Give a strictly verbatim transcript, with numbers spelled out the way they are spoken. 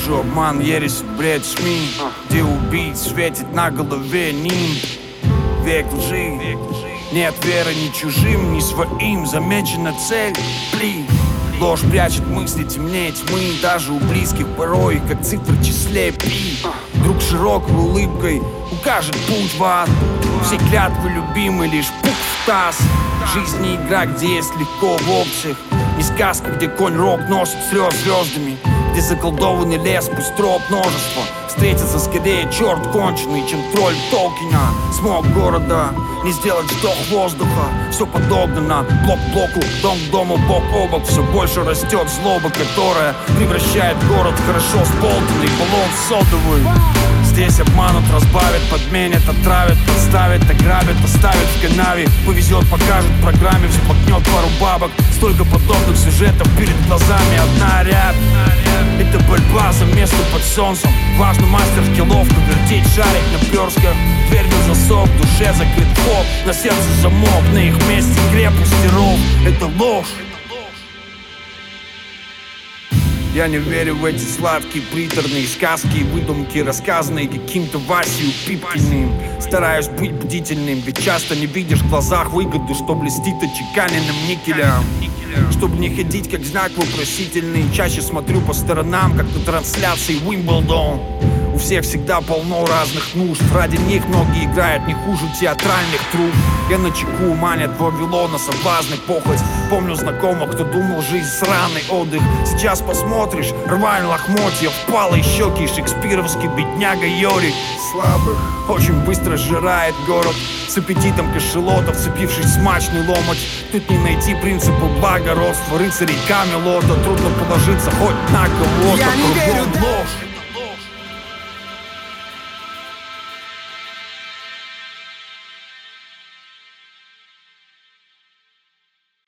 Вижу обман, ересь, бред, СМИ, где убийц светит на голове нимб. Век лжи, нет веры ни чужим, ни своим. Замечена цель, пли. Ложь прячет мысли темнее тьмы. Даже у близких порой, как цифры в числе пи. Друг широкой улыбкой укажет путь в ад. Все клятвы любимы, лишь пук в таз. Жизнь не игра, где есть легко в опциях. Не сказка, где конь рог носит слез звездами. Где заколдованный лес, пусть троп множество. Встретится скорее черт конченый, чем тролль Толкина. Смог города, не сделать вдох воздуха. Все подогнано, блок к блоку, дом к дому, бок о бок. Все больше растет злоба, которая превращает город в хорошо сболтанный баллон сотовый. Здесь обманут, разбавят, подменят, отравят, подставят, ограбят, оставят в канаве. Повезет, покажут в программе, всплакнет пару бабок. Столько подобных сюжетов перед глазами, одна ряд. Это борьба за место под солнцем. Важно мастерски ловко вертеть шарик на персках. Дверь на засов, в душе закрыт вход. На сердце замок, на их месте крепости ров. Это ложь. Я не верю в эти сладкие, приторные сказки и выдумки, рассказанные каким-то Васей Пипкиным. Стараюсь быть бдительным, ведь часто не видишь в глазах выгоду, что блестит отчеканенным никелем. Чтобы не ходить как знак вопросительный, чаще смотрю по сторонам, как на трансляции Уимблдон. У всех всегда полно разных нужд, ради них многие играют не хуже театральных труб. Я на чеку, манят Вавилона соблазны, похоть. Помню знакомых, кто думал, жизнь сраный отдых. Сейчас посмотришь, рвань лохмотья, впалые щеки, шекспировский бедняга Йорик. Слабых очень быстро сжирает город, с аппетитом кашелота, вцепившись в смачный ломоть. Тут не найти принципа благородства, рыцарей Камелота. Трудно положиться хоть на кого-то, Я не верю, ложь.